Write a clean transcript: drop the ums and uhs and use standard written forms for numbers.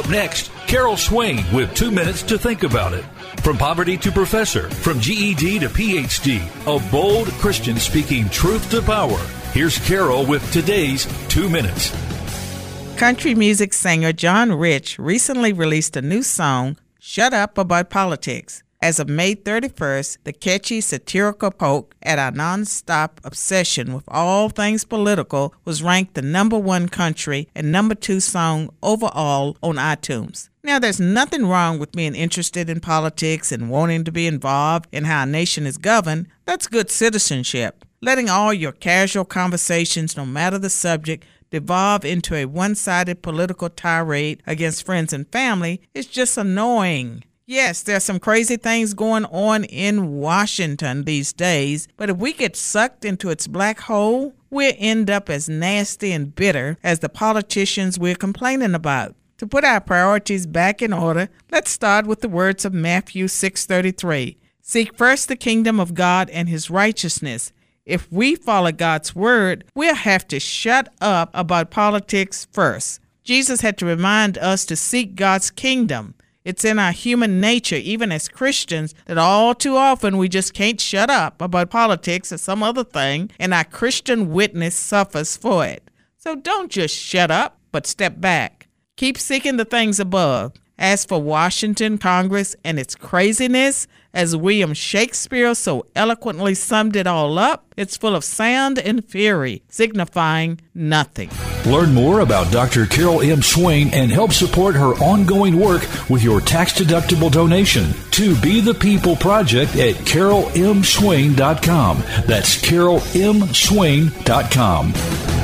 Up next, Carol Swain with 2 minutes to think about it. From poverty to professor, from GED to PhD, a bold Christian speaking truth to power. Here's Carol with today's 2 minutes. Country music singer John Rich recently released a new song, Shut Up About Politics. As of May 31st, the catchy satirical poke at our nonstop obsession with all things political was ranked the #1 country and #2 song overall on iTunes. Now, there's nothing wrong with being interested in politics and wanting to be involved in how a nation is governed. That's good citizenship. Letting all your casual conversations, no matter the subject, devolve into a one-sided political tirade against friends and family is just annoying. Yes, there's some crazy things going on in Washington these days, but if we get sucked into its black hole, we'll end up as nasty and bitter as the politicians we're complaining about. To put our priorities back in order, let's start with the words of Matthew 6:33. Seek first the kingdom of God and his righteousness. If we follow God's word, we'll have to shut up about politics first. Jesus had to remind us to seek God's kingdom. It's in our human nature, even as Christians, that all too often we just can't shut up about politics or some other thing, and our Christian witness suffers for it. So don't just shut up, but step back. Keep seeking the things above. As for Washington, Congress, and its craziness, as William Shakespeare so eloquently summed it all up, it's full of sound and fury, signifying nothing. Learn more about Dr. Carol M. Swain and help support her ongoing work with your tax-deductible donation to Be the People Project at CarolMSwain.com. That's CarolMSwain.com.